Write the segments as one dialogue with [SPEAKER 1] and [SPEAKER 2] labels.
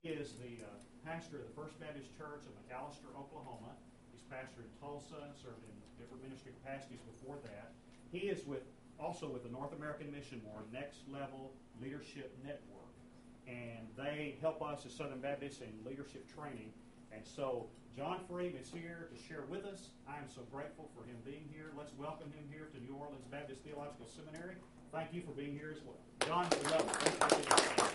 [SPEAKER 1] is the pastor of the First Baptist Church of McAlester, Oklahoma. He's pastored in Tulsa, served in different ministry capacities before that. He is also with the North American Mission Board Next Level Leadership Network. And they help us as Southern Baptists in leadership training. And so John Freem is here to share with us. I am so grateful for him being here. Let's welcome him here to New Orleans Baptist Theological Seminary. Thank you for being here as well. John, welcome.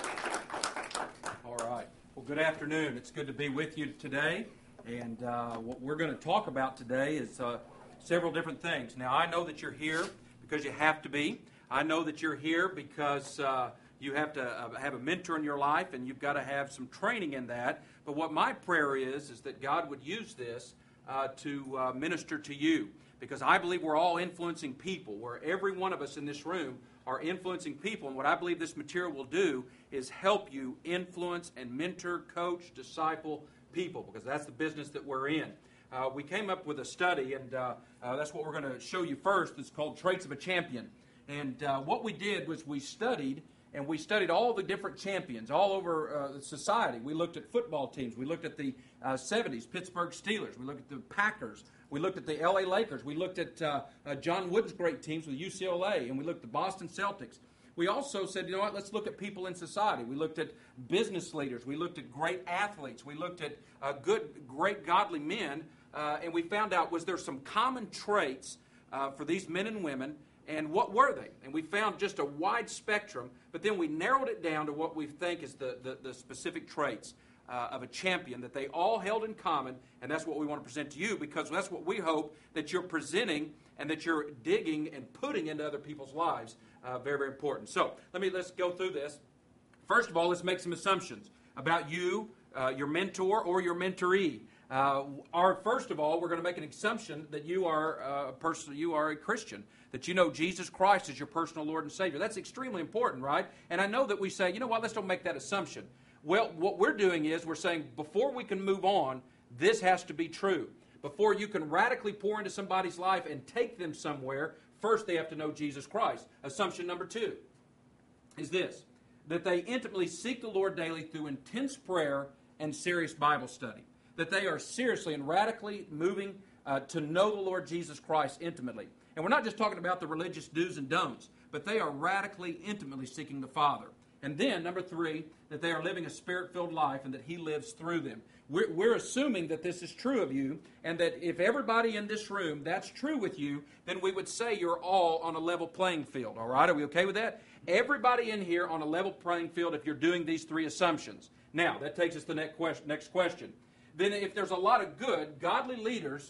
[SPEAKER 2] All right. Well, good afternoon. It's good to be with you today. And what we're going to talk about today is several different things. Now, I know that you're here because you have to be. I know that you're here because you have to have a mentor in your life, and you've got to have some training in that. But what my prayer is that God would use this to minister to you, because I believe we're all influencing people. Where every one of us in this room are influencing people, and what I believe this material will do is help you influence and mentor, coach, disciple people, because that's the business that we're in. We came up with a study, and that's what we're going to show you first. It's called Traits of a Champion. And what we did was we studied all the different champions all over society. We looked at football teams. We looked at the 70s Pittsburgh Steelers. We looked at the Packers. We looked at the LA Lakers. We looked at John Wooden's great teams with UCLA, and we looked at the Boston Celtics. We also said, you know what, let's look at people in society. We looked at business leaders. We looked at great athletes. We looked at great godly men, and we found out, was there some common traits for these men and women, and what were they? And we found just a wide spectrum, but then we narrowed it down to what we think is the specific traits of a champion that they all held in common, and that's what we want to present to you, because that's what we hope that you're presenting and that you're digging and putting into other people's lives. Very, very important. So let's go through this. First of all, let's make some assumptions about you, your mentor, or your mentoree. First of all, we're going to make an assumption that you are a Christian, that you know Jesus Christ as your personal Lord and Savior. That's extremely important, right? And I know that we say, you know what, let's don't make that assumption. Well, what we're doing is we're saying before we can move on, this has to be true. Before you can radically pour into somebody's life and take them somewhere, first they have to know Jesus Christ. Assumption number 2 is this, that they intimately seek the Lord daily through intense prayer and serious Bible study. That they are seriously and radically moving to know the Lord Jesus Christ intimately. And we're not just talking about the religious do's and don'ts, but they are radically, intimately seeking the Father. And then, number 3, that they are living a Spirit-filled life and that He lives through them. We're assuming that this is true of you, and that if everybody in this room, that's true with you, then we would say you're all on a level playing field, all right? Are we okay with that? Everybody in here on a level playing field if you're doing these 3 assumptions. Now, that takes us to the next question. Then if there's a lot of good, godly leaders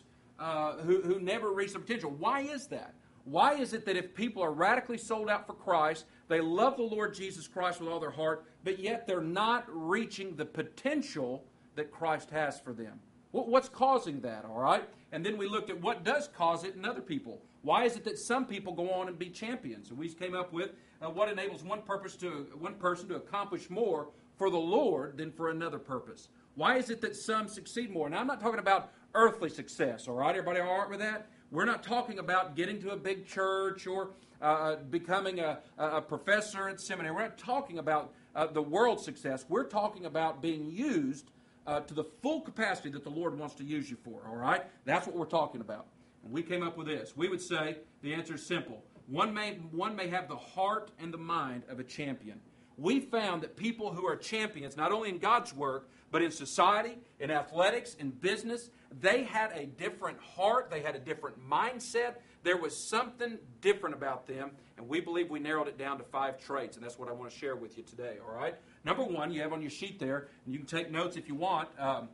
[SPEAKER 2] who never reach their potential, why is that? Why is it that if people are radically sold out for Christ, they love the Lord Jesus Christ with all their heart, but yet they're not reaching the potential that Christ has for them? What's causing that, all right? And then we looked at what does cause it in other people. Why is it that some people go on and be champions? And we came up with what enables one person to accomplish more for the Lord than for another purpose. Why is it that some succeed more? Now, I'm not talking about earthly success, all right? Everybody all right with that? We're not talking about getting to a big church or becoming a professor at seminary. We're not talking about the world success. We're talking about being used to the full capacity that the Lord wants to use you for, all right? That's what we're talking about. And we came up with this. We would say the answer is simple. One may have the heart and the mind of a champion. We found that people who are champions, not only in God's work, but in society, in athletics, in business, they had a different heart, they had a different mindset. There was something different about them, and we believe we narrowed it down to 5 traits, and that's what I want to share with you today, all right? Number 1, you have on your sheet there, and you can take notes if you want.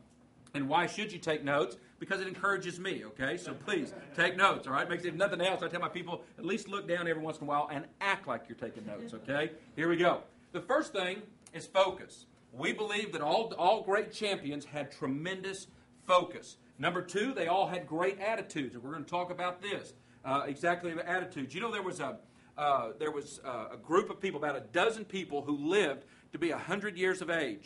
[SPEAKER 2] And why should you take notes? Because it encourages me, okay? So please, take notes, all right? Makes if nothing else, I tell my people, at least look down every once in a while and act like you're taking notes, okay? Here we go. The first thing is focus. We believe that all great champions had tremendous focus. Number 2, they all had great attitudes, and we're going to talk about this, exactly the attitudes. You know, there was a group of people, about a dozen people, who lived to be 100 years of age.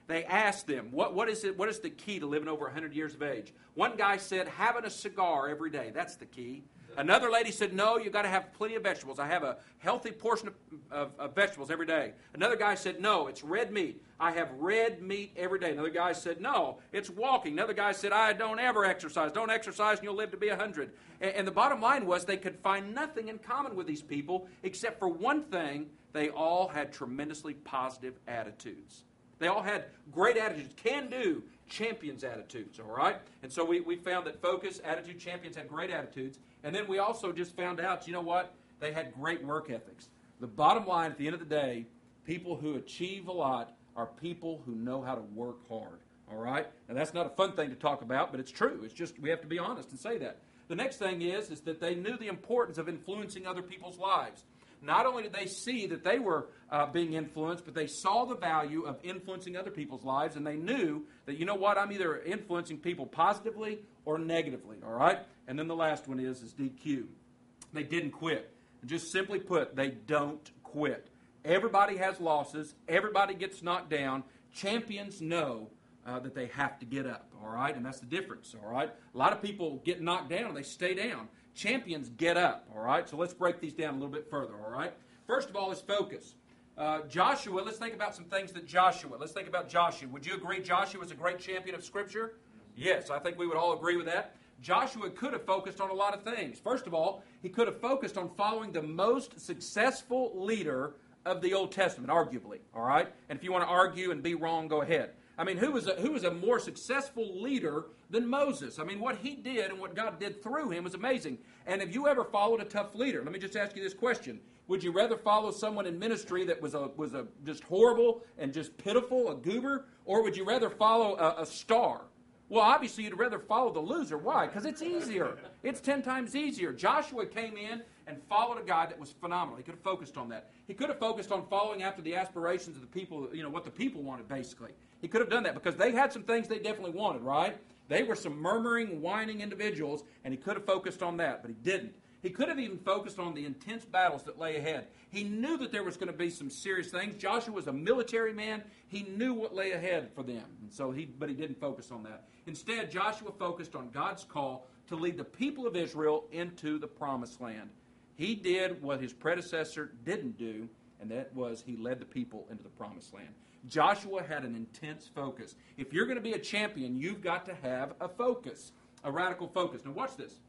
[SPEAKER 2] They asked them, what is the key to living over 100 years of age? One guy said, having a cigar every day. That's the key. Another lady said, no, you've got to have plenty of vegetables. I have a healthy portion of vegetables every day. Another guy said, no, it's red meat. I have red meat every day. Another guy said, no, it's walking. Another guy said, I don't ever exercise. Don't exercise and you'll live to be 100. And the bottom line was they could find nothing in common with these people except for one thing. They all had tremendously positive attitudes. They all had great attitudes, can-do, champions attitudes, all right? And so we found that focus, attitude, champions had great attitudes. And then we also just found out, you know what? They had great work ethics. The bottom line, at the end of the day, people who achieve a lot are people who know how to work hard, all right? And that's not a fun thing to talk about, but it's true. It's just we have to be honest and say that. The next thing is that they knew the importance of influencing other people's lives. Not only did they see that they were being influenced, but they saw the value of influencing other people's lives, and they knew that, you know what, I'm either influencing people positively or negatively, all right? And then the last one is DQ. They didn't quit. Just simply put, they don't quit. Everybody has losses. Everybody gets knocked down. Champions know that they have to get up, all right? And that's the difference, all right? A lot of people get knocked down and they stay down. Champions get up, all right? So let's break these down a little bit further, all right? First of all is focus. Joshua, let's think about some things let's think about Joshua. Would you agree Joshua was a great champion of Scripture? Yes, I think we would all agree with that. Joshua could have focused on a lot of things. First of all, he could have focused on following the most successful leader of the Old Testament, arguably, all right? And if you want to argue and be wrong, go ahead. I mean, who was a more successful leader than Moses? I mean, what he did and what God did through him was amazing. And have you ever followed a tough leader? Let me just ask you this question. Would you rather follow someone in ministry that was just horrible and just pitiful, a goober, or would you rather follow a star? Well, obviously, you'd rather follow the loser. Why? Because it's easier. It's 10 times easier. Joshua came in and followed a guy that was phenomenal. He could have focused on that. He could have focused on following after the aspirations of the people, you know, what the people wanted, basically. He could have done that because they had some things they definitely wanted, right? They were some murmuring, whining individuals, and he could have focused on that, but he didn't. He could have even focused on the intense battles that lay ahead. He knew that there was going to be some serious things. Joshua was a military man. He knew what lay ahead for them, but he didn't focus on that. Instead, Joshua focused on God's call to lead the people of Israel into the promised land. He did what his predecessor didn't do, and that was he led the people into the promised land. Joshua had an intense focus. If you're going to be a champion, you've got to have a focus, a radical focus. Now watch this.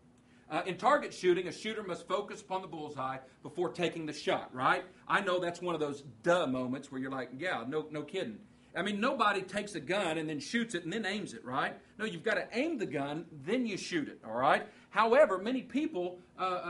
[SPEAKER 2] In target shooting, a shooter must focus upon the bullseye before taking the shot, right? I know that's one of those duh moments where you're like, yeah, no kidding. I mean, nobody takes a gun and then shoots it and then aims it, right? No, you've got to aim the gun, then you shoot it, all right? However, many people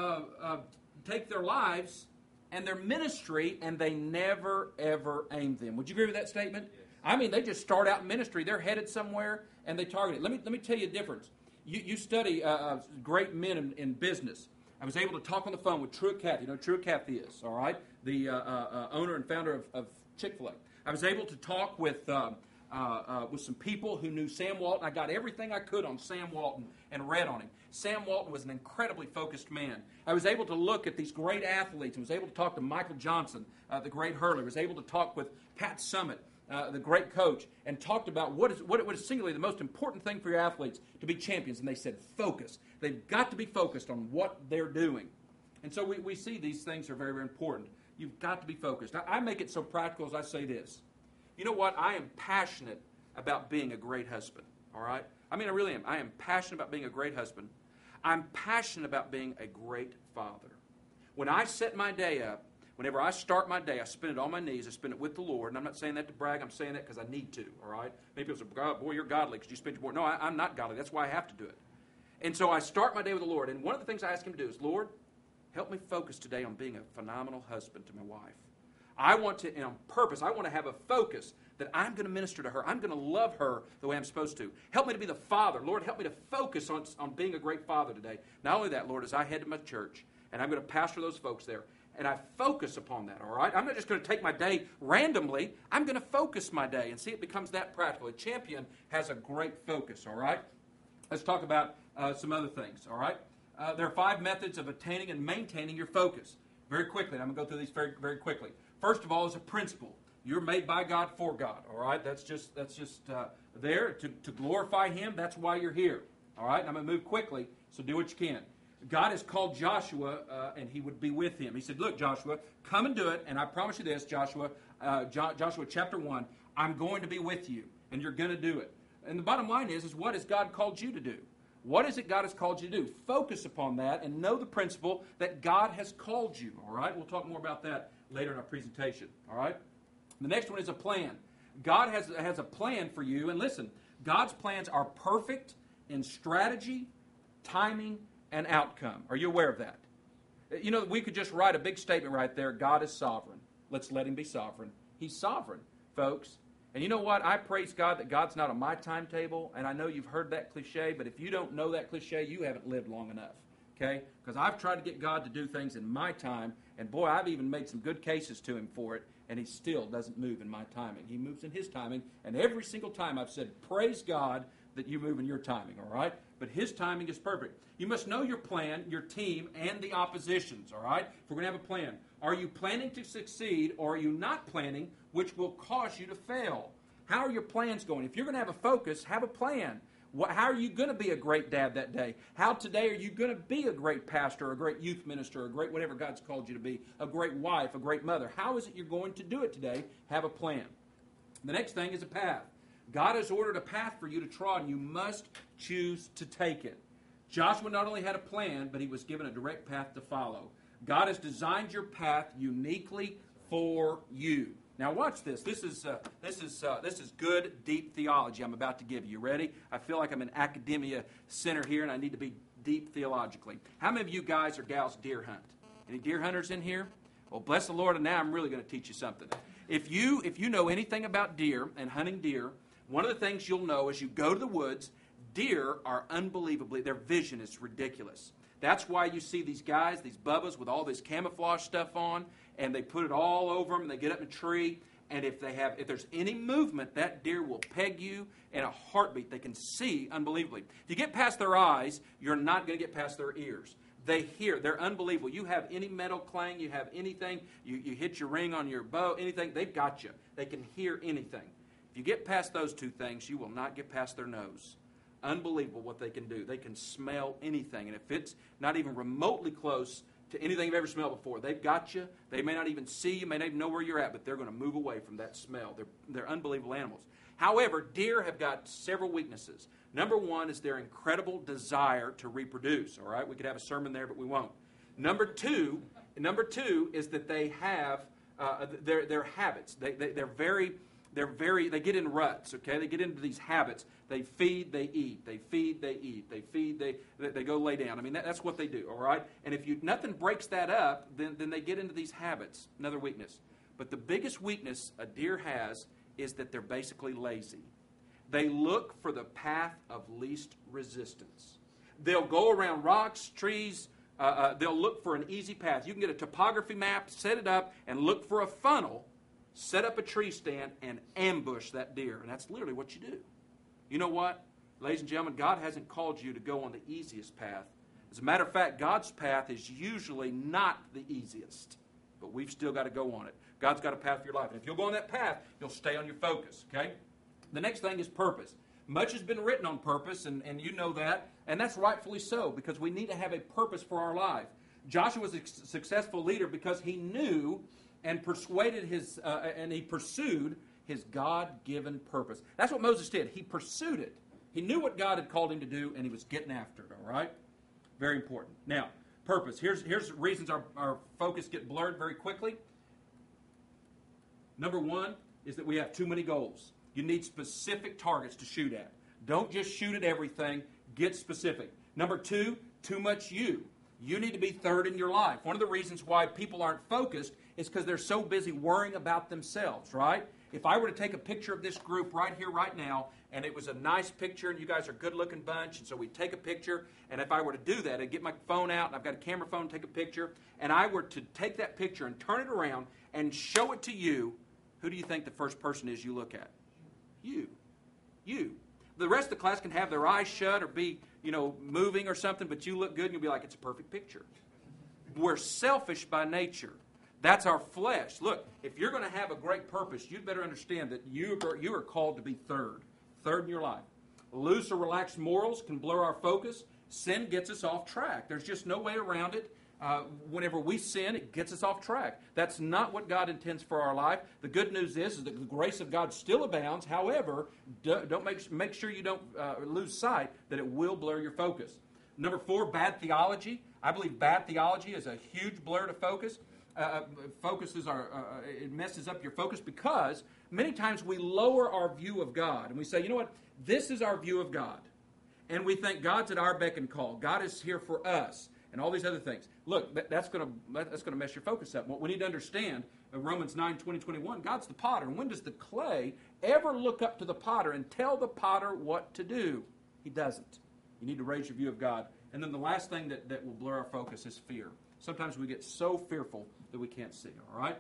[SPEAKER 2] take their lives and their ministry and they never, ever aim them. Would you agree with that statement? Yes. I mean, they just start out in ministry. They're headed somewhere and they target it. Let me tell you a difference. You study great men in business. I was able to talk on the phone with Truett Cathy. You know who Truett Cathy is, all right? The owner and founder of Chick-fil-A. I was able to talk with some people who knew Sam Walton. I got everything I could on Sam Walton and read on him. Sam Walton was an incredibly focused man. I was able to look at these great athletes and was able to talk to Michael Johnson, the great hurler. I was able to talk with Pat Summitt, the great coach, and talked about what is singularly the most important thing for your athletes to be champions. And they said focus. They've got to be focused on what they're doing. And so we see these things are very, very important. You've got to be focused. I make it so practical as I say this. You know what? I am passionate about being a great husband, all right? I mean, I really am. I am passionate about being a great husband. I'm passionate about being a great father. When I set my day up, whenever I start my day, I spend it on my knees. I spend it with the Lord. And I'm not saying that to brag. I'm saying that because I need to, all right? Maybe people say, God, boy, you're godly because you spend your morning. No, I'm not godly. That's why I have to do it. And so I start my day with the Lord. And one of the things I ask him to do is, Lord, help me focus today on being a phenomenal husband to my wife. I want to, on purpose, I want to have a focus that I'm going to minister to her. I'm going to love her the way I'm supposed to. Help me to be the father. Lord, help me to focus on being a great father today. Not only that, Lord, as I head to my church, and I'm going to pastor those folks there, and I focus upon that, all right? I'm not just going to take my day randomly. I'm going to focus my day and see it becomes that practical. A champion has a great focus, all right? Let's talk about some other things, all right? There are 5 methods of attaining and maintaining your focus. Very quickly, and I'm going to go through these very, very quickly. First of all is a principle. You're made by God for God, all right? That's just there to glorify Him. That's why you're here, all right? And I'm going to move quickly, so do what you can. God has called Joshua, and he would be with him. He said, look, Joshua, come and do it, and I promise you this, Joshua, Joshua chapter 1, I'm going to be with you, and you're going to do it. And the bottom line is what has God called you to do? What is it God has called you to do? Focus upon that and know the principle that God has called you, all right? We'll talk more about that later in our presentation, all right? The next one is a plan. God has a plan for you, and listen, God's plans are perfect in strategy, timing, and outcome. Are you aware of that? You know, we could just write a big statement right there, God is sovereign. Let's let Him be sovereign. He's sovereign, folks. And you know what? I praise God that God's not on my timetable, and I know you've heard that cliche, but if you don't know that cliche, you haven't lived long enough, okay? Because I've tried to get God to do things in my time, and boy, I've even made some good cases to Him for it, and He still doesn't move in my timing. He moves in His timing, and every single time I've said, praise God that you move in your timing, all right? But His timing is perfect. You must know your plan, your team, and the oppositions, all right? If we're going to have a plan. Are you planning to succeed, or are you not planning, which will cause you to fail? How are your plans going? If you're going to have a focus, have a plan. How are you going to be a great dad that day? How today are you going to be a great pastor, a great youth minister, a great whatever God's called you to be, a great wife, a great mother? How is it you're going to do it today? Have a plan. The next thing is a path. God has ordered a path for you to trod, and you must choose to take it. Joshua not only had a plan, but he was given a direct path to follow. God has designed your path uniquely for you. Now watch this. This is good, deep theology I'm about to give you. Ready? I feel like I'm in academia center here, and I need to be deep theologically. How many of you guys or gals deer hunt? Any deer hunters in here? Well, bless the Lord, and now I'm really going to teach you something. If you know anything about deer and hunting deer, one of the things you'll know as you go to the woods, deer are unbelievably, their vision is ridiculous. That's why you see these guys, these bubbas with all this camouflage stuff on, and they put it all over them, and they get up in a tree, and if there's any movement, that deer will peg you in a heartbeat. They can see unbelievably. If you get past their eyes, you're not going to get past their ears. They hear. They're unbelievable. You have any metal clang, you have anything, you hit your ring on your bow, anything, they've got you. They can hear anything. If you get past those two things, you will not get past their nose. Unbelievable what they can do. They can smell anything. And if it's not even remotely close to anything you've ever smelled before, they've got you. They may not even see you, may not even know where you're at, but they're going to move away from that smell. They're unbelievable animals. However, deer have got several weaknesses. Number one is their incredible desire to reproduce. All right, we could have a sermon there, but we won't. Number two is that they have their habits. They get in ruts, okay? They get into these habits. They feed, they eat. They feed, they eat. They feed, they go lay down. I mean, that's what they do, all right? And if nothing breaks that up, then they get into these habits. Another weakness. But the biggest weakness a deer has is that they're basically lazy. They look for the path of least resistance. They'll go around rocks, trees. They'll look for an easy path. You can get a topography map, set it up, and look for a funnel. Set up a tree stand and ambush that deer. And that's literally what you do. You know what? Ladies and gentlemen, God hasn't called you to go on the easiest path. As a matter of fact, God's path is usually not the easiest. But we've still got to go on it. God's got a path for your life. And if you'll go on that path, you'll stay on your focus. Okay? The next thing is purpose. Much has been written on purpose, and you know that. And that's rightfully so, because we need to have a purpose for our life. Joshua was a successful leader because he knew and he pursued his God-given purpose. That's what Moses did. He pursued it. He knew what God had called him to do, and he was getting after it, all right? Very important. Now, purpose. Here's reasons our focus get blurred very quickly. Number one is that we have too many goals. You need specific targets to shoot at. Don't just shoot at everything. Get specific. Number two, too much you. You need to be third in your life. One of the reasons why people aren't focused is because they're so busy worrying about themselves, right? If I were to take a picture of this group right here, right now, and it was a nice picture, and you guys are a good-looking bunch, and so we take a picture, and if I were to do that, I'd get my phone out, and I've got a camera phone, take a picture, and I were to take that picture and turn it around and show it to you, who do you think the first person is you look at? You. The rest of the class can have their eyes shut or be, moving or something, but you look good, and you'll be like, it's a perfect picture. We're selfish by nature. That's our flesh. Look, if you're going to have a great purpose, you'd better understand that you are called to be third in your life. Loose or relaxed morals can blur our focus. Sin gets us off track. There's just no way around it. Whenever we sin, it gets us off track. That's not what God intends for our life. The good news is that the grace of God still abounds. However, don't make sure you don't lose sight that it will blur your focus. Number 4, bad theology. I believe bad theology is a huge blur to focus. It messes up your focus because many times we lower our view of God and we say, you know what, this is our view of God. And we think God's at our beck and call. God is here for us and all these other things. Look, that's going to mess your focus up. What we need to understand, Romans 9:20-21, God's the potter. And when does the clay ever look up to the potter and tell the potter what to do? He doesn't. You need to raise your view of God. And then the last thing that will blur our focus is fear. Sometimes we get so fearful that we can't see, all right?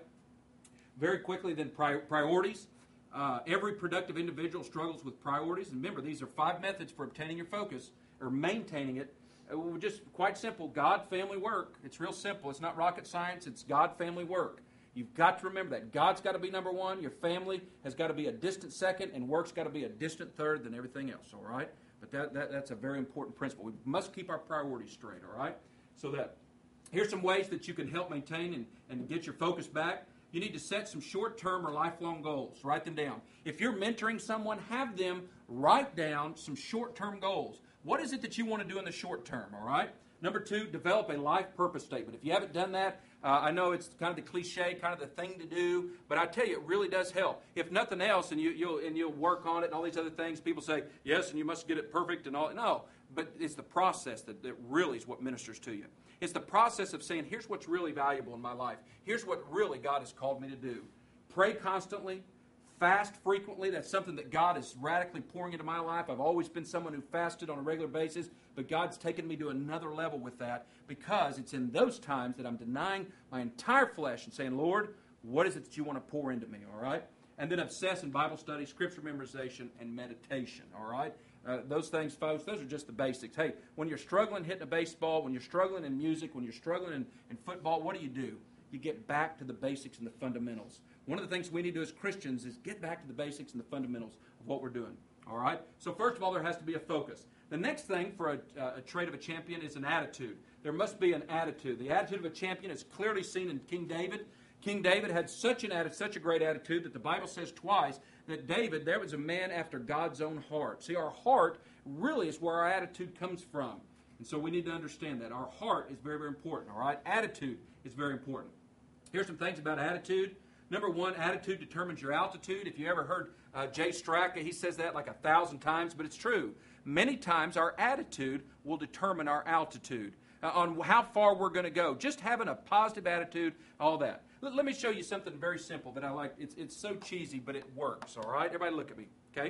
[SPEAKER 2] Very quickly, then, priorities. Every productive individual struggles with priorities. And remember, these are 5 methods for obtaining your focus or maintaining it. Just quite simple. God, family, work. It's real simple. It's not rocket science. It's God, family, work. You've got to remember that. God's got to be number 1. Your family has got to be a distant second, and work's got to be a distant third than everything else, all right? But that's a very important principle. We must keep our priorities straight, all right? So that here's some ways that you can help maintain and get your focus back. You need to set some short-term or lifelong goals. Write them down. If you're mentoring someone, have them write down some short-term goals. What is it that you want to do in the short term, all right? Number 2, develop a life purpose statement. If you haven't done that, I know it's kind of the cliche, kind of the thing to do, but I tell you, it really does help. If nothing else, and you'll work on it and all these other things, people say, yes, and you must get it perfect and all. No, but it's the process that really is what ministers to you. It's the process of saying, here's what's really valuable in my life. Here's what really God has called me to do. Pray constantly. Fast frequently. That's something that God is radically pouring into my life. I've always been someone who fasted on a regular basis, but God's taken me to another level with that because it's in those times that I'm denying my entire flesh and saying, Lord, what is it that you want to pour into me, all right? And then obsess in Bible study, scripture memorization, and meditation, all right? Those things, folks, those are just the basics. Hey, when you're struggling hitting a baseball, when you're struggling in music, when you're struggling in football, what do? You get back to the basics and the fundamentals. One of the things we need to do as Christians is get back to the basics and the fundamentals of what we're doing. All right? So first of all, there has to be a focus. The next thing for a trait of a champion is an attitude. There must be an attitude. The attitude of a champion is clearly seen in King David. King David had such a great attitude that the Bible says twice that David, there was a man after God's own heart. See, our heart really is where our attitude comes from. And so we need to understand that. Our heart is very, very important, all right? Attitude is very important. Here's some things about attitude. Number 1, attitude determines your altitude. If you ever heard Jay Straka, he says that like 1,000 times, but it's true. Many times our attitude will determine our altitude, on how far we're going to go. Just having a positive attitude, all that. Let me show you something very simple that I like. It's so cheesy, but it works, all right? Everybody look at me, okay?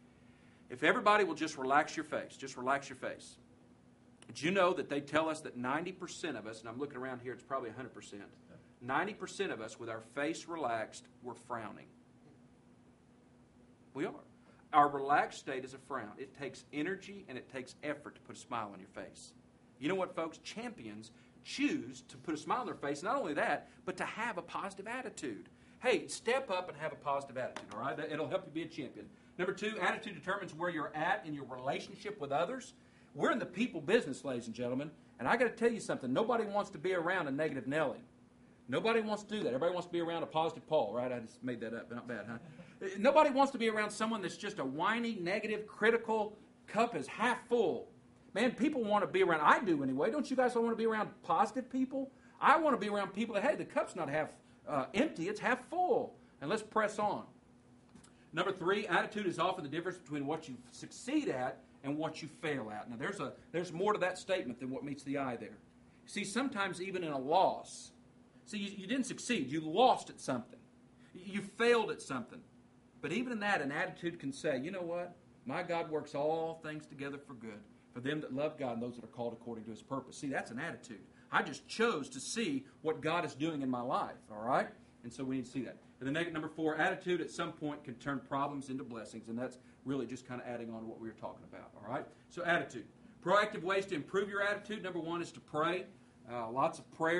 [SPEAKER 2] If everybody will just relax your face. Did you know that they tell us that 90% of us, and I'm looking around here, it's probably 100%, 90% of us with our face relaxed, we're frowning. We are. Our relaxed state is a frown. It takes energy and it takes effort to put a smile on your face. You know what, folks? Champions choose to put a smile on their face. Not only that, but to have a positive attitude. Hey, step up and have a positive attitude, all right? It'll help you be a champion. Number 2, attitude determines where you're at in your relationship with others. We're in the people business, ladies and gentlemen, and I got to tell you something. Nobody wants to be around a negative Nelly. Nobody wants to do that. Everybody wants to be around a positive Paul, right? I just made that up. Not bad, huh? Nobody wants to be around someone that's just a whiny, negative, critical, cup is half full. Man, people want to be around, I do anyway. Don't you guys want to be around positive people? I want to be around people that, hey, the cup's not half empty, it's half full. And let's press on. Number 3, attitude is often the difference between what you succeed at and what you fail at. Now, there's more to that statement than what meets the eye there. See, sometimes even in a loss, you didn't succeed. You lost at something. You failed at something. But even in that, an attitude can say, you know what? My God works all things together for good for them that love God and those that are called according to His purpose. See, that's an attitude. I just chose to see what God is doing in my life, all right? And so we need to see that. And then number 4, attitude at some point can turn problems into blessings, and that's really just kind of adding on to what we were talking about, all right? So attitude. Proactive ways to improve your attitude. Number 1 is to pray. Lots of prayer.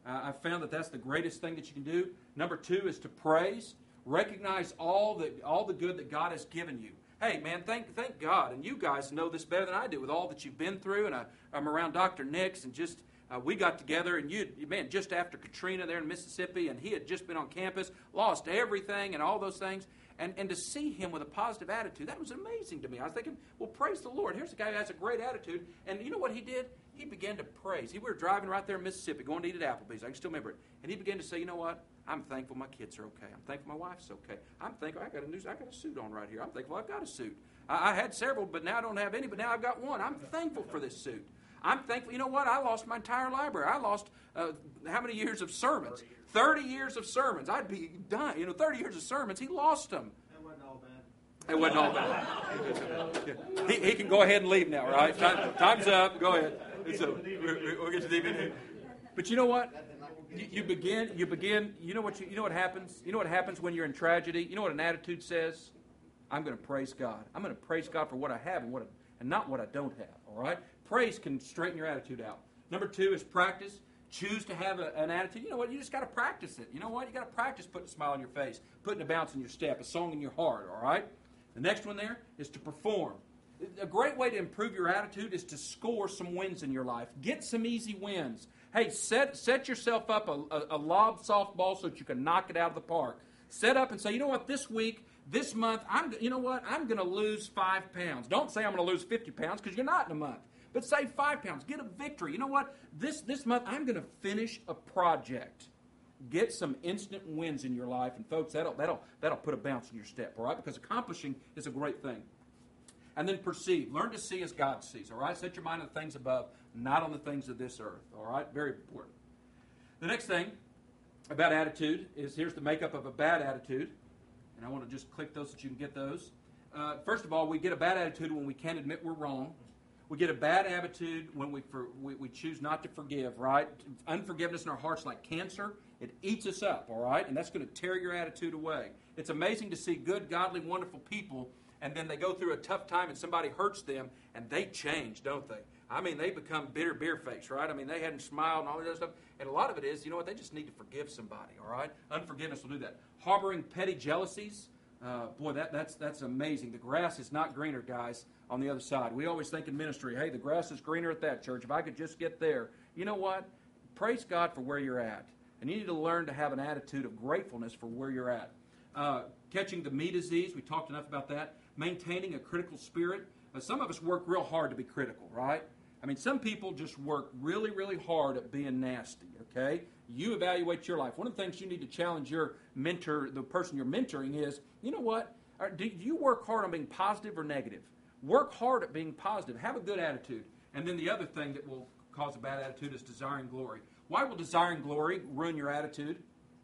[SPEAKER 2] I've found that that's the greatest thing that you can do. Number 2 is to praise. Recognize all the good that God has given you. Hey, man, thank God. And you guys know this better than I do with all that you've been through. And I'm around Dr. Nix, and just we got together, and just after Katrina there in Mississippi, and he had just been on campus, lost everything and all those things. And to see him with a positive attitude, that was amazing to me. I was thinking, well, praise the Lord. Here's a guy who has a great attitude. And you know what he did? He began to praise. We were driving right there in Mississippi, going to eat at Applebee's. I can still remember it. And he began to say, you know what? I'm thankful my kids are okay. I'm thankful my wife's okay. I'm thankful I got a suit on right here. I'm thankful I've got a suit. I had several, but now I don't have any, but now I've got one. I'm thankful for this suit. I'm thankful. You know what? I lost my entire library. I lost how many years of sermons? 30 years of sermons. I'd be dying. 30 years of sermons. He lost them.
[SPEAKER 3] That wasn't all bad.
[SPEAKER 2] It wasn't all bad. He can go ahead and leave now, right? Time's up. Go ahead. We'll get to the DVD. But you know what? You begin. You know what happens? You know what happens when you're in tragedy? You know what an attitude says? I'm going to praise God. I'm going to praise God for what I have and not what I don't have. All right? Praise can straighten your attitude out. Number 2 is practice. Choose to have an attitude. You know what? You just got to practice it. You know what? You got to practice putting a smile on your face, putting a bounce in your step, a song in your heart. All right? The next one there is to perform. A great way to improve your attitude is to score some wins in your life. Get some easy wins. Hey, set yourself up a lob softball so that you can knock it out of the park. Set up and say, you know what, this week, this month, I'm going to lose 5 pounds. Don't say I'm going to lose 50 pounds because you're not in a month. But say 5 pounds. Get a victory. You know what? This month, I'm going to finish a project. Get some instant wins in your life. And folks, that'll put a bounce in your step, all right? Because accomplishing is a great thing. And then perceive. Learn to see as God sees, all right? Set your mind on the things above, not on the things of this earth, all right? Very important. The next thing about attitude is, here's the makeup of a bad attitude. And I want to just click those so that you can get those. First of all, we get a bad attitude when we can't admit we're wrong. We get a bad attitude when we choose not to forgive, right? Unforgiveness in our hearts like cancer. It eats us up, all right? And that's going to tear your attitude away. It's amazing to see good, godly, wonderful people, and then they go through a tough time and somebody hurts them, and they change, don't they? I mean, they become bitter beer face, right? I mean, they hadn't smiled and all that other stuff. And a lot of it is, you know what, they just need to forgive somebody, all right? Unforgiveness will do that. Harboring petty jealousies, boy, that's amazing. The grass is not greener, guys, on the other side. We always think in ministry, hey, the grass is greener at that church. If I could just get there. You know what? Praise God for where you're at. And you need to learn to have an attitude of gratefulness for where you're at. Catching the me disease, we talked enough about that. Maintaining a critical spirit. Some of us work real hard to be critical, right? I mean, some people just work really, really hard at being nasty, okay? You evaluate your life. One of the things you need to challenge your mentor, the person you're mentoring, is, you know what? Do you work hard on being positive or negative? Work hard at being positive. Have a good attitude. And then the other thing that will cause a bad attitude is desiring glory. Why will desiring glory ruin your attitude?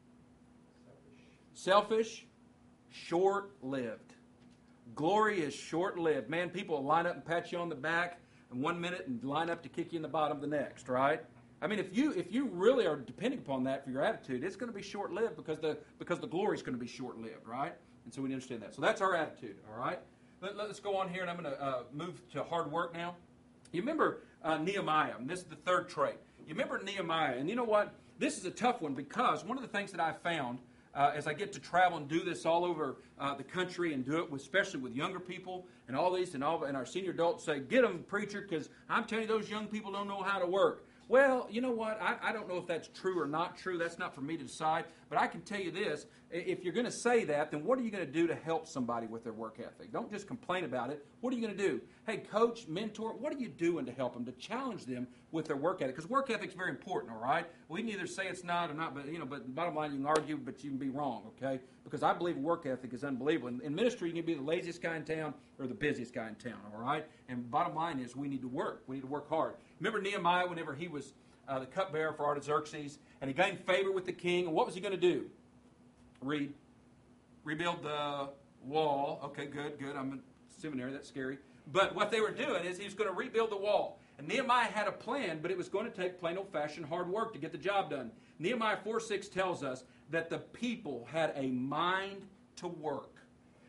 [SPEAKER 2] Selfish, short-lived. Glory is short-lived. Man, people will line up and pat you on the back in 1 minute and line up to kick you in the bottom the next, right? I mean, if you really are depending upon that for your attitude, it's going to be short-lived because the glory is going to be short-lived, right? And so we need to understand that. So that's our attitude, all right? Let's go on here, and I'm going to move to hard work now. You remember Nehemiah, and this is the third trait. You remember Nehemiah, and you know what? This is a tough one because one of the things that I found as I get to travel and do this all over the country and do it especially with younger people and all these and our senior adults say, get them, preacher, because I'm telling you, those young people don't know how to work. Well, you know what? I don't know if that's true or not true. That's not for me to decide. But I can tell you this. If you're going to say that, then what are you going to do to help somebody with their work ethic? Don't just complain about it. What are you going to do? Hey, coach, mentor, what are you doing to help them, to challenge them with their work ethic? Because work ethic is very important, all right? We can either say it's not or not, but but the bottom line, you can argue, but you can be wrong, okay? Because I believe work ethic is unbelievable. In ministry, you can be the laziest guy in town or the busiest guy in town, all right? And bottom line is we need to work. We need to work hard. Remember Nehemiah whenever he was the cupbearer for Artaxerxes, and he gained favor with the king, and what was he going to do? Rebuild the wall. Okay, good. I'm in seminary. That's scary. But what they were doing is he was going to rebuild the wall. And Nehemiah had a plan, but it was going to take plain old-fashioned hard work to get the job done. Nehemiah 4:6 tells us that the people had a mind to work.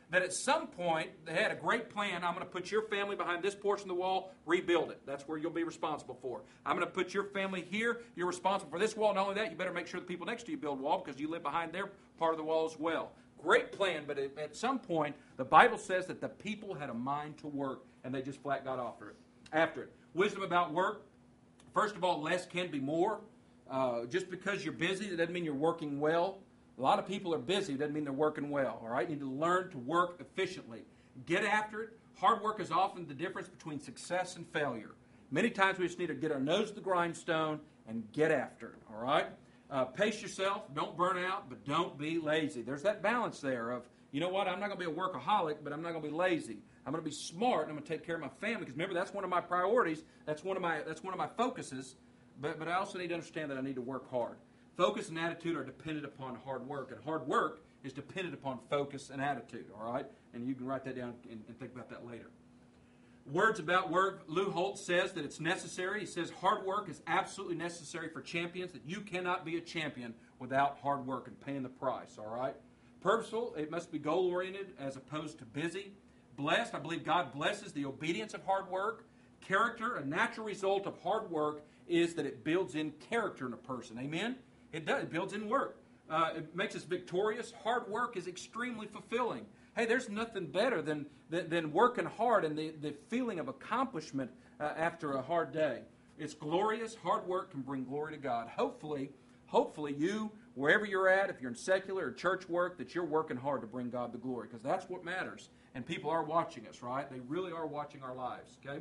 [SPEAKER 2] that at some point they had a great plan. I'm going to put your family behind this portion of the wall, rebuild it. That's where you'll be responsible for. I'm going to put your family here. You're responsible for this wall. Not only that, you better make sure the people next to you build a wall because you live behind their part of the wall as well. Great plan, but at some point, the Bible says that the people had a mind to work, and they just flat got after it. Wisdom about work. First of all, less can be more. Just because you're busy, that doesn't mean you're working well. A lot of people are busy. It doesn't mean they're working well. All right? You need to learn to work efficiently. Get after it. Hard work is often the difference between success and failure. Many times we just need to get our nose to the grindstone and get after it. All right? Pace yourself. Don't burn out, but don't be lazy. There's that balance there of, you know what? I'm not going to be a workaholic, but I'm not going to be lazy. I'm going to be smart, and I'm going to take care of my family. Because remember, that's one of my priorities. That's one of my focuses. But I also need to understand that I need to work hard. Focus and attitude are dependent upon hard work, and hard work is dependent upon focus and attitude, all right? And you can write that down and think about that later. Words about work. Lou Holtz says that it's necessary. He says hard work is absolutely necessary for champions, that you cannot be a champion without hard work and paying the price, all right? Purposeful, it must be goal-oriented as opposed to busy. Blessed, I believe God blesses the obedience of hard work. Character, a natural result of hard work is that it builds in character in a person, amen? It does. It builds in work. It makes us victorious. Hard work is extremely fulfilling. Hey, there's nothing better than working hard and the feeling of accomplishment after a hard day. It's glorious. Hard work can bring glory to God. Hopefully you, wherever you're at, if you're in secular or church work, that you're working hard to bring God the glory, because that's what matters. And people are watching us, right? They really are watching our lives, okay?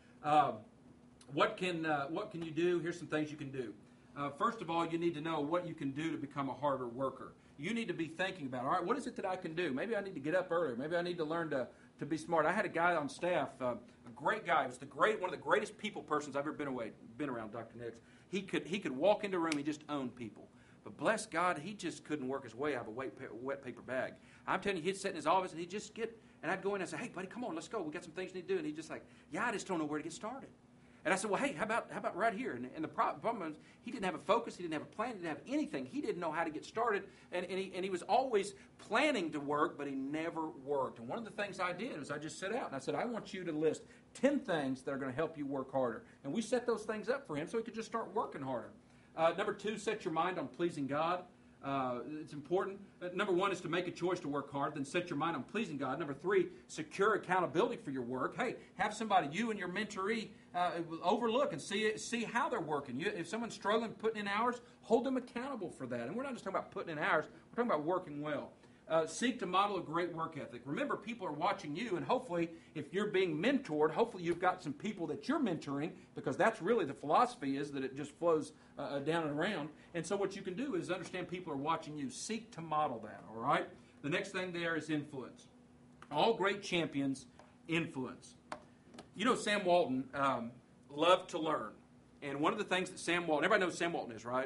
[SPEAKER 2] What can you do? Here's some things you can do. First of all, you need to know what you can do to become a harder worker. You need to be thinking about, all right, what is it that I can do? Maybe I need to get up earlier. Maybe I need to learn to be smart. I had a guy on staff, a great guy. He was one of the greatest people persons I've ever been around, Dr. Nix. He could walk into a room, he just owned people. But bless God, he just couldn't work his way out of a wet paper bag. I'm telling you, he'd sit in his office and he'd just and I'd go in and say, hey, buddy, come on, let's go. We got some things we need to do. And he'd just like, yeah, I just don't know where to get started. And I said, well, hey, how about right here? And the problem was he didn't have a focus. He didn't have a plan. He didn't have anything. He didn't know how to get started. And he was always planning to work, but he never worked. And one of the things I did was I just set out, and I said, I want you to list 10 things that are going to help you work harder. And we set those things up for him so he could just start working harder. Number 2, set your mind on pleasing God. It's important. Number 1 is to make a choice to work hard. Then set your mind on pleasing God. Number 3, secure accountability for your work. Hey, have somebody, you and your mentoree, overlook and see how they're working. If someone's struggling, putting in hours, hold them accountable for that. And we're not just talking about putting in hours. We're talking about working well. Seek to model a great work ethic. Remember, people are watching you, and hopefully, if you're being mentored, hopefully you've got some people that you're mentoring, because that's really the philosophy, is that it just flows down and around. And so what you can do is understand people are watching you. Seek to model that, all right? The next thing there is influence. All great champions influence. You know, Sam Walton loved to learn. And one of the things that Sam Walton, everybody knows Sam Walton is, right?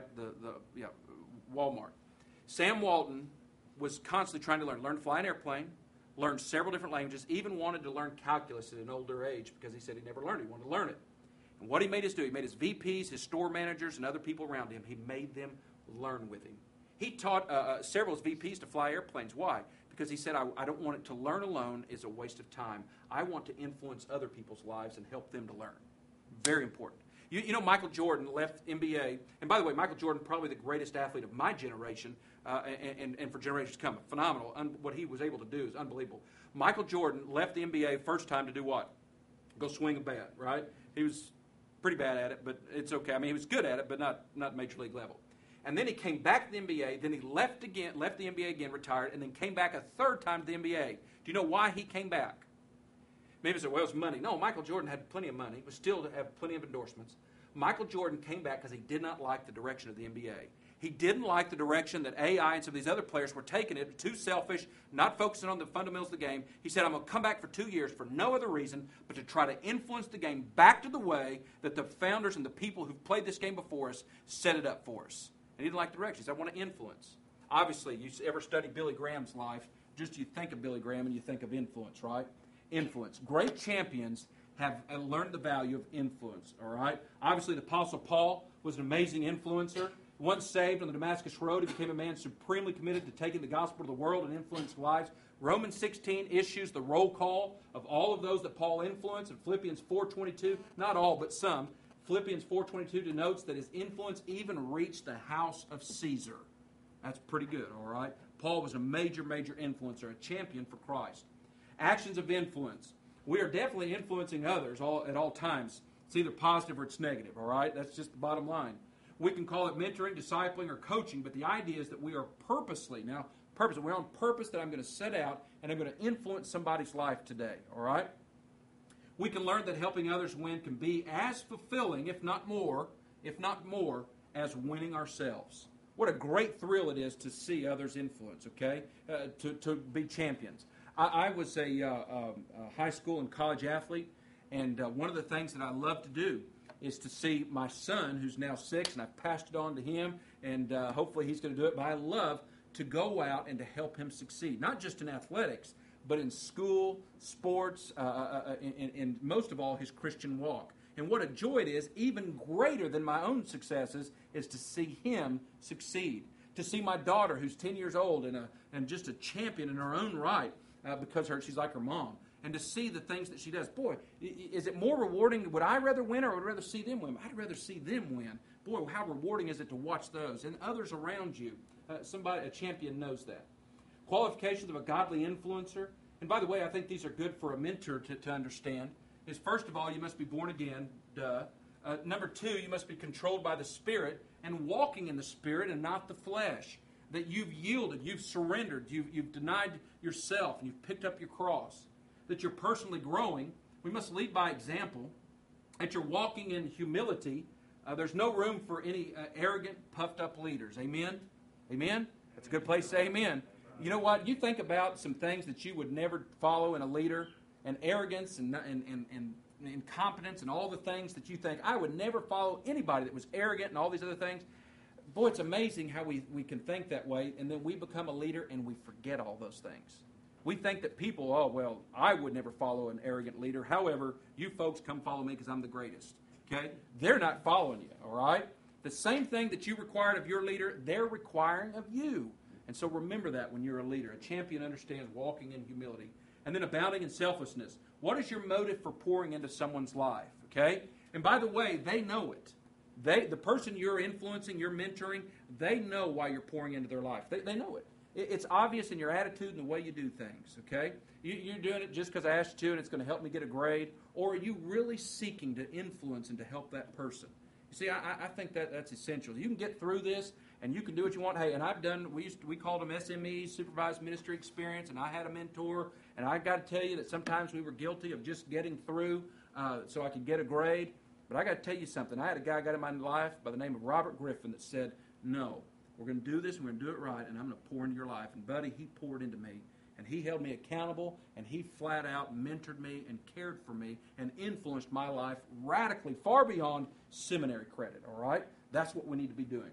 [SPEAKER 2] Walmart. Sam Walton was constantly trying to learn to fly an airplane, learn several different languages, even wanted to learn calculus at an older age because he said he never learned it. He wanted to learn it. And what he made us do, he made his VPs, his store managers, and other people around him, he made them learn with him. He taught several of his VPs to fly airplanes. Why? Because he said, I don't want it to learn alone is a waste of time. I want to influence other people's lives and help them to learn. Very important. You know, Michael Jordan left NBA, and by the way, Michael Jordan, probably the greatest athlete of my generation, and for generations to come. Phenomenal. What he was able to do is unbelievable. Michael Jordan left the NBA first time to do what? Go swing a bat, right? He was pretty bad at it, but it's okay. I mean, he was good at it, but not major league level. And then he came back to the NBA, then he left the NBA again, retired, and then came back a third time to the NBA. Do you know why he came back? Maybe you say, well, it was money. No, Michael Jordan had plenty of money, but still have plenty of endorsements. Michael Jordan came back because he did not like the direction of the NBA. He didn't like the direction that AI and some of these other players were taking it, too selfish, not focusing on the fundamentals of the game. He said, I'm going to come back for 2 years for no other reason but to try to influence the game back to the way that the founders and the people who've played this game before us set it up for us. And he didn't like the direction. He said, I want to influence. Obviously, you ever study Billy Graham's life, just you think of Billy Graham and you think of influence, right? Influence. Great champions have learned the value of influence, all right? Obviously, the Apostle Paul was an amazing influencer. Once saved on the Damascus Road, he became a man supremely committed to taking the gospel to the world and influence lives Romans 16 issues the roll call of all of those that Paul influenced. In Philippians 4:22, not all, but some, Philippians 4:22 denotes that his influence even reached the house of Caesar. That's pretty good, all right? Paul was a major influencer, a champion for Christ. Actions of influence. We are definitely influencing others at all times. It's either positive or it's negative, all right? That's just the bottom line. We can call it mentoring, discipling, or coaching, but the idea is that we are we're on purpose that I'm going to set out and I'm going to influence somebody's life today, all right? We can learn that helping others win can be as fulfilling, if not more, as winning ourselves. What a great thrill it is to see others influence, okay? To be champions. I was a high school and college athlete, and one of the things that I love to do is to see my son, who's now 6, and I've passed it on to him, and hopefully he's going to do it, but I love to go out and to help him succeed, not just in athletics, but in school, sports, and most of all, his Christian walk. And what a joy it is, even greater than my own successes, is to see him succeed. To see my daughter, who's 10 years old and just a champion in her own right, because she's like her mom. And to see the things that she does. Boy, is it more rewarding? Would I rather win or would I rather see them win? I'd rather see them win. Boy, how rewarding is it to watch those and others around you. A champion knows that. Qualifications of a godly influencer. And by the way, I think these are good for a mentor to understand. Is first of all, you must be born again. Duh. Number 2, you must be controlled by the Spirit and walking in the Spirit and not the flesh. That you've yielded, you've surrendered, you've denied yourself, and you've picked up your cross. That you're personally growing. We must lead by example. That you're walking in humility. There's no room for any arrogant, puffed up leaders. Amen? Amen? That's a good place to say amen. You know what? You think about some things that you would never follow in a leader, and arrogance and incompetence and all the things that you think, I would never follow anybody that was arrogant and all these other things. Boy, it's amazing how we can think that way, and then we become a leader and we forget all those things. We think that people, oh, well, I would never follow an arrogant leader. However, you folks come follow me because I'm the greatest. Okay? They're not following you, all right? The same thing that you required of your leader, they're requiring of you. And so remember that when you're a leader. A champion understands walking in humility. And then abounding in selflessness. What is your motive for pouring into someone's life? Okay? And by the way, they know it. The person you're influencing, you're mentoring, they know why you're pouring into their life. They know it. It's obvious in your attitude and the way you do things, okay? You're doing it just because I asked you to and it's going to help me get a grade, or are you really seeking to influence and to help that person? You see, I think that's essential. You can get through this and you can do what you want. Hey, and I've done, we called them SMEs, Supervised Ministry Experience, and I had a mentor, and I got to tell you that sometimes we were guilty of just getting through so I could get a grade. But I got to tell you something. I had a guy got in my life by the name of Robert Griffin that said, no, we're going to do this, and we're going to do it right, and I'm going to pour into your life. And, buddy, he poured into me, and he held me accountable, and he flat out mentored me and cared for me and influenced my life radically, far beyond seminary credit, all right? That's what we need to be doing.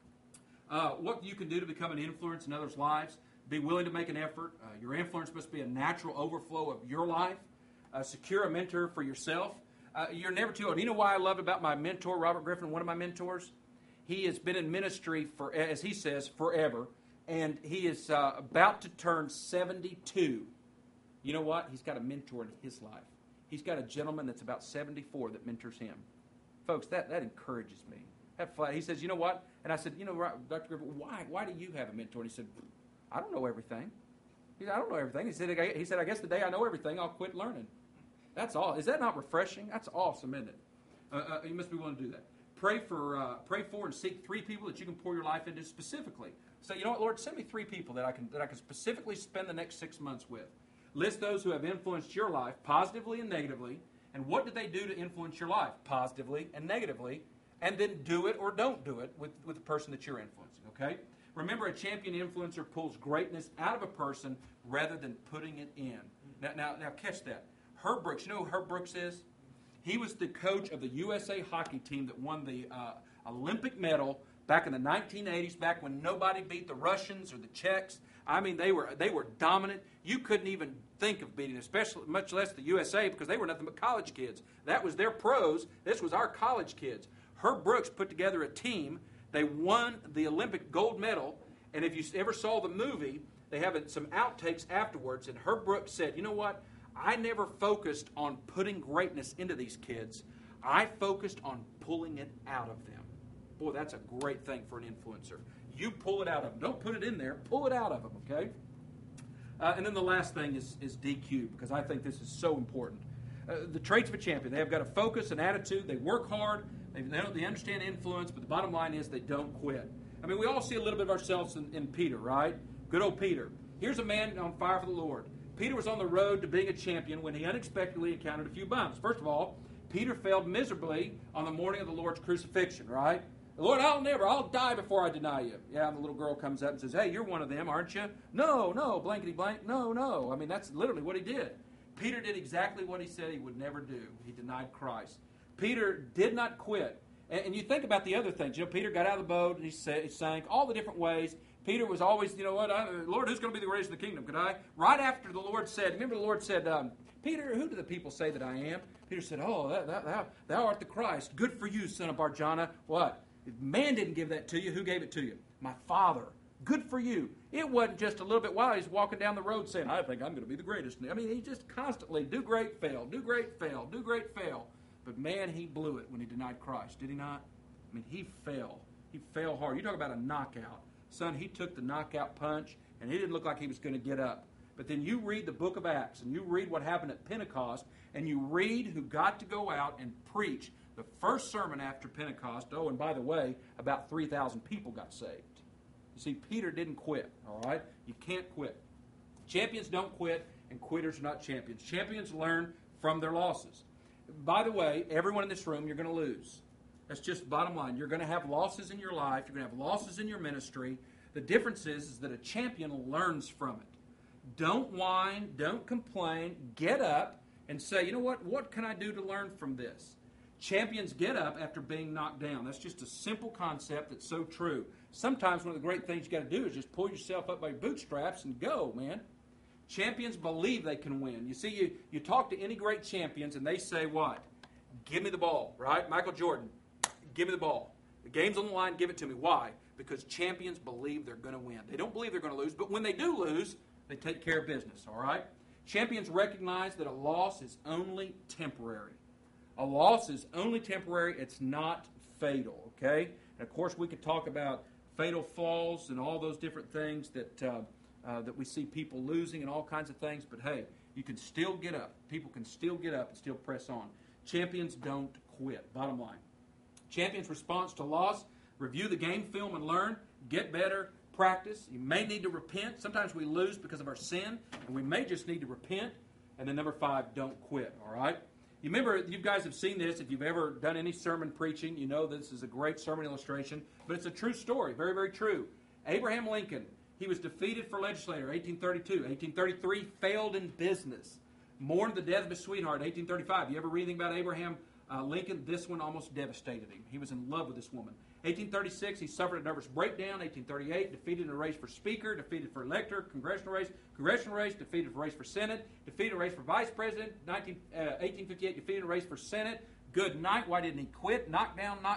[SPEAKER 2] What you can do to become an influence in others' lives, be willing to make an effort. Your influence must be a natural overflow of your life. Secure a mentor for yourself. You're never too old. You know why I love about my mentor, Robert Griffin, one of my mentors? He has been in ministry for, as he says, forever, and he is about to turn 72. You know what? He's got a mentor in his life. He's got a gentleman that's about 74 that mentors him. Folks, that encourages me. He says, you know what? And I said, you know, Dr. Griffin, why do you have a mentor? And he said, I don't know everything. He said, I don't know everything. He said, I guess the day I know everything, I'll quit learning. That's all. Is that not refreshing? That's awesome, isn't it? You must be willing to do that. Pray for and seek 3 people that you can pour your life into specifically. So, you know what, Lord, send me 3 people that I can specifically spend the next 6 months with. List those who have influenced your life positively and negatively. And what did they do to influence your life positively and negatively? And then do it or don't do it with the person that you're influencing, okay? Remember, a champion influencer pulls greatness out of a person rather than putting it in. Now catch that. Herb Brooks, you know who Herb Brooks is? He was the coach of the USA hockey team that won the Olympic medal back in the 1980s, back when nobody beat the Russians or the Czechs. I mean, they were dominant. You couldn't even think of beating, especially much less the USA, because they were nothing but college kids. That was their pros. This was our college kids. Herb Brooks put together a team. They won the Olympic gold medal, and if you ever saw the movie, they have some outtakes afterwards, and Herb Brooks said, you know what? I never focused on putting greatness into these kids. I focused on pulling it out of them. Boy, that's a great thing for an influencer. You pull it out of them. Don't put it in there. Pull it out of them, okay? And then the last thing is DQ, because I think this is so important. The traits of a champion, they have got a focus, an attitude. They work hard. They understand influence, but the bottom line is they don't quit. I mean, we all see a little bit of ourselves in Peter, right? Good old Peter. Here's a man on fire for the Lord. Peter was on the road to being a champion when he unexpectedly encountered a few bumps. First of all, Peter failed miserably on the morning of the Lord's crucifixion, right? Lord, I'll die before I deny you. Yeah, and the little girl comes up and says, hey, you're one of them, aren't you? No, blankety blank, no. I mean, that's literally what he did. Peter did exactly what he said he would never do. He denied Christ. Peter did not quit. And you think about the other things. You know, Peter got out of the boat and he sank all the different ways. Peter was always, you know what, Lord, who's going to be the greatest in the kingdom? Could I? Right after the Lord said, remember the Lord said, Peter, who do the people say that I am? Peter said, thou art the Christ. Good for you, son of Barjana. What? If man didn't give that to you, who gave it to you? My Father. Good for you. It wasn't just a little bit while he's walking down the road saying, I think I'm going to be the greatest. I mean, he just constantly do great, fail, do great, fail, do great, fail. But man, he blew it when he denied Christ, did he not? I mean, he fell. He fell hard. You talk about a knockout. Son, he took the knockout punch, and he didn't look like he was going to get up. But then you read the book of Acts, and you read what happened at Pentecost, and you read who got to go out and preach the first sermon after Pentecost. Oh, and by the way, about 3,000 people got saved. You see, Peter didn't quit, all right? You can't quit. Champions don't quit, and quitters are not champions. Champions learn from their losses. By the way, everyone in this room, you're going to lose. That's just the bottom line. You're going to have losses in your life. You're going to have losses in your ministry. The difference is that a champion learns from it. Don't whine. Don't complain. Get up and say, you know what can I do to learn from this? Champions get up after being knocked down. That's just a simple concept that's so true. Sometimes one of the great things you got to do is just pull yourself up by your bootstraps and go, man. Champions believe they can win. You see, you talk to any great champions and they say what? Give me the ball, right? Michael Jordan, give me the ball. The game's on the line, give it to me. Why? Because champions believe they're going to win. They don't believe they're going to lose, but when they do lose, they take care of business, all right? Champions recognize that a loss is only temporary. A loss is only temporary. It's not fatal, okay? And of course, we could talk about fatal falls and all those different things that we see people losing and all kinds of things. But hey, you can still get up. People can still get up and still press on. Champions don't quit, bottom line. Champions' response to loss, review the game film and learn, get better, practice. You may need to repent. Sometimes we lose because of our sin, and we may just need to repent. And then number 5, don't quit, all right? You remember, you guys have seen this. If you've ever done any sermon preaching, you know this is a great sermon illustration. But it's a true story, very, very true. Abraham Lincoln, he was defeated for legislator, 1832. 1833, failed in business. Mourned the death of his sweetheart, 1835. You ever read anything about Abraham Lincoln? This one almost devastated him. He was in love with this woman. 1836, he suffered a nervous breakdown. 1838, defeated in a race for Speaker, defeated for Elector, congressional race, defeated for race for Senate, defeated in a race for Vice President. 1858, defeated in a race for Senate. Good night. Why didn't he quit? Knockdown. In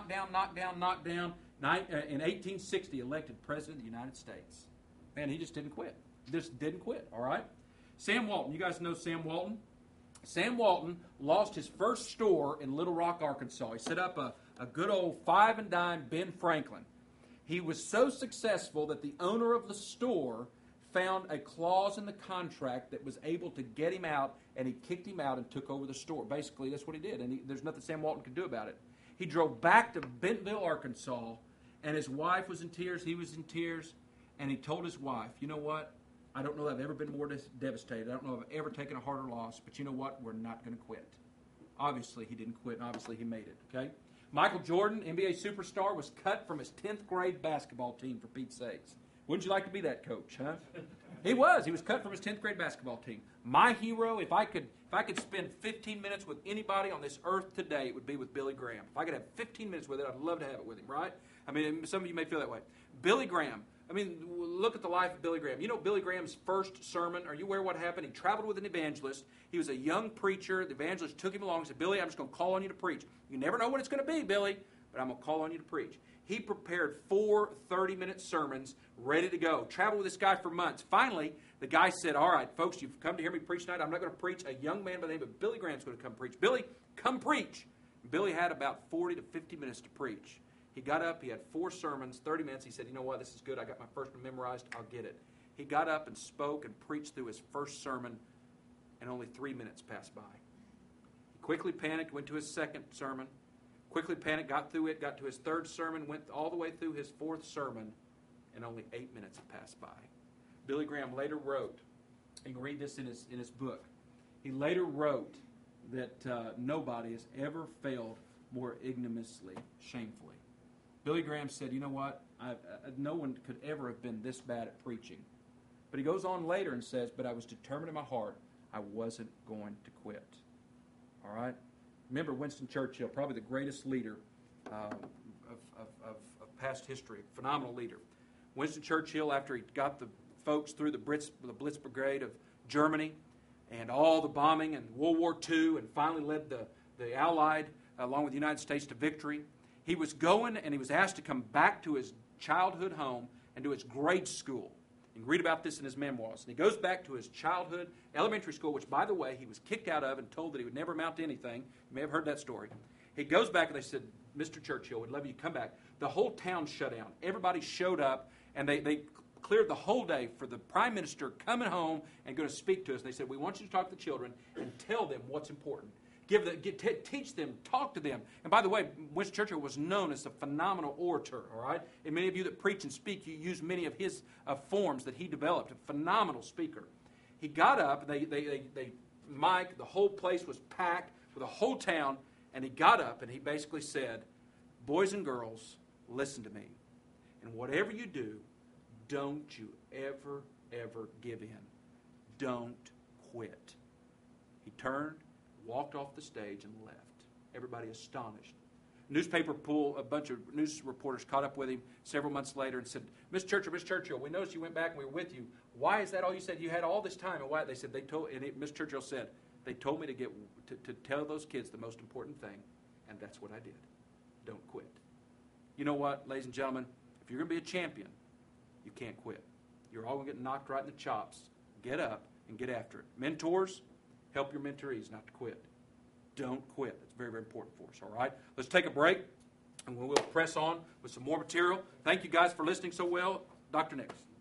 [SPEAKER 2] 1860, elected President of the United States. Man, he just didn't quit. Just didn't quit, all right? Sam Walton. You guys know Sam Walton? Sam Walton lost his first store in Little Rock, Arkansas. He set up a good old 5 and dime Ben Franklin. He was so successful that the owner of the store found a clause in the contract that was able to get him out, and he kicked him out and took over the store. Basically, that's what he did, and there's nothing Sam Walton could do about it. He drove back to Bentonville, Arkansas, and his wife was in tears. He was in tears, and he told his wife, you know what? I don't know that I've ever been more devastated. I don't know if I've ever taken a harder loss, but you know what? We're not going to quit. Obviously, he didn't quit, and obviously he made it, okay? Michael Jordan, NBA superstar, was cut from his 10th grade basketball team, for Pete's sakes. Wouldn't you like to be that coach, huh? He was. He was cut from his 10th grade basketball team. My hero, if I could spend 15 minutes with anybody on this earth today, it would be with Billy Graham. If I could have 15 minutes with it, I'd love to have it with him, right? I mean, some of you may feel that way. Billy Graham. I mean, look at the life of Billy Graham. You know Billy Graham's first sermon? Are you aware of what happened? He traveled with an evangelist. He was a young preacher. The evangelist took him along and said, Billy, I'm just going to call on you to preach. You never know what it's going to be, Billy. but I'm going to call on you to preach. He prepared 4 30-minute sermons ready to go. Traveled with this guy for months. Finally, the guy said, all right, folks, you've come to hear me preach tonight. I'm not going to preach. A young man by the name of Billy Graham's going to come preach. Billy, come preach. Billy had about 40 to 50 minutes to preach. He got up. He had 4 sermons, 30 minutes. He said, you know what, this is good. I got my first one memorized. I'll get it. He got up and spoke and preached through his first sermon, and only 3 minutes passed by. He quickly panicked, went to his second sermon. Quickly panicked, got through it, got to his third sermon, went all the way through his 4th sermon, and only 8 minutes had passed by. Billy Graham later wrote, you can read this in his book, he later wrote that nobody has ever failed more ignominiously, shamefully. Billy Graham said, you know what, no one could ever have been this bad at preaching. But he goes on later and says, but I was determined in my heart I wasn't going to quit. All right? Remember Winston Churchill, probably the greatest leader of past history, phenomenal leader. Winston Churchill, after he got the folks through the Blitz Brigade of Germany and all the bombing and World War II, and finally led the Allied, along with the United States, to victory, he was going and he was asked to come back to his childhood home and to his grade school. You can read about this in his memoirs. And he goes back to his childhood elementary school, which, by the way, he was kicked out of and told that he would never amount to anything. You may have heard that story. He goes back and they said, Mr. Churchill, we'd love you to come back. The whole town shut down. Everybody showed up, and they cleared the whole day for the Prime Minister coming home and going to speak to us. And they said, we want you to talk to the children and tell them what's important. Teach them, talk to them. And by the way, Winston Churchill was known as a phenomenal orator, all right? And many of you that preach and speak, you use many of his forms that he developed. A phenomenal speaker. He got up, they mic'd, the whole place was packed with the whole town, and he got up and he basically said, boys and girls, listen to me. And whatever you do, don't you ever, ever give in. Don't quit. He turned, walked off the stage, and left. Everybody astonished. A bunch of news reporters caught up with him several months later and said, Miss Churchill, we noticed you went back and we were with you. Why is that all you said? You had all this time. And why? They said, Miss Churchill said, they told me to tell those kids the most important thing, and that's what I did. Don't quit. You know what, ladies and gentlemen? If you're going to be a champion, you can't quit. You're all going to get knocked right in the chops. Get up and get after it. Mentors, help your mentorees not to quit. Don't quit. That's very, very important for us, all right? Let's take a break, and we'll press on with some more material. Thank you guys for listening so well. Dr. Nix.